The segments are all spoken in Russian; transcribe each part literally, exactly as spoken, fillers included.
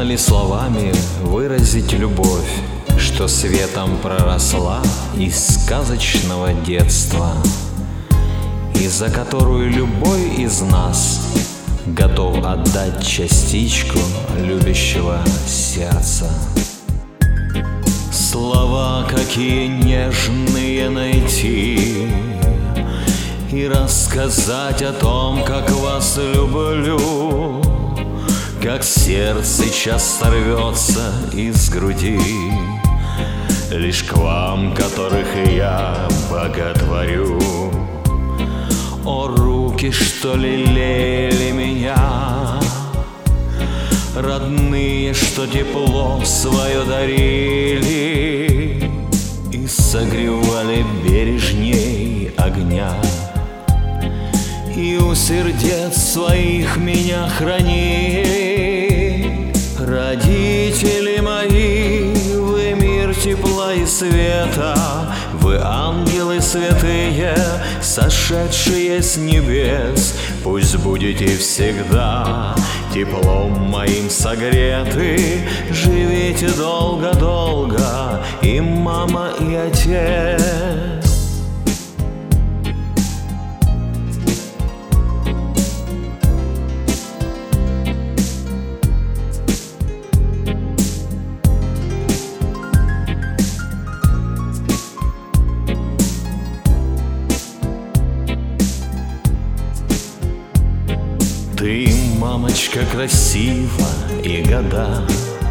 Можно ли словами выразить любовь, что светом проросла из сказочного детства, и за которую любой из нас готов отдать частичку любящего сердца? Слова какие нежные найти и рассказать о том, как вас люблю, как сердце часто рвется из груди лишь к вам, которых я боготворю. О, руки, что лелеяли меня, родные, что тепло свое дарили и согревали бережней огня, и у сердец своих меня хранили. Родители мои, вы мир тепла и света, вы ангелы святые, сошедшие с небес. Пусть будете всегда теплом моим согреты, живите долго-долго, и мама, и отец. Ты, мамочка, красива, и года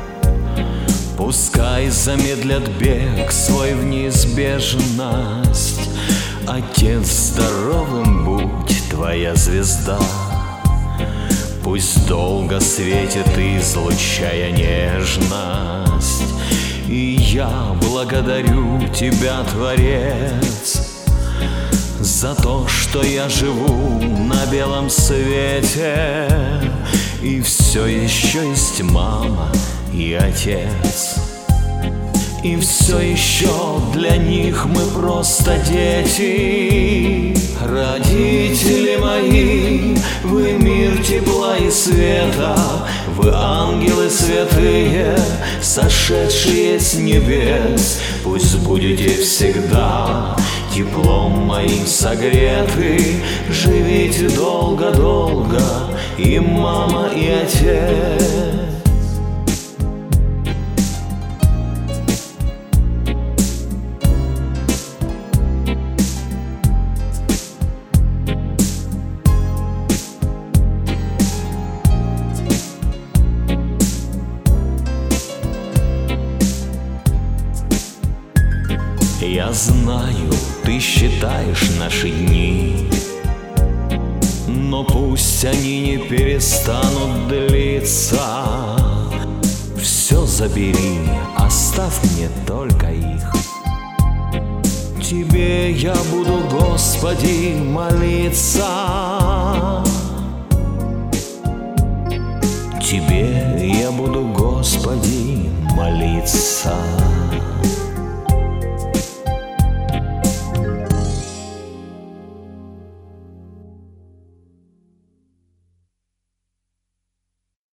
пускай замедлят бег свой в неизбежность. Отец, здоровым будь, твоя звезда пусть долго светит, излучая нежность. И я благодарю тебя, Творец, за то, что я живу на белом свете, и все еще есть мама и отец, и все еще для них мы просто дети. Родители мои, вы мир тепла и света, вы ангелы святые, сошедшие с небес. Пусть будете всегда теплом моим согреты, живите долго-долго, и мама, и отец. Я знаю, ты считаешь наши дни, но пусть они не перестанут длиться. Все забери, оставь мне только их. Тебе я буду, Господи, молиться. Тебе я буду, Господи, молиться.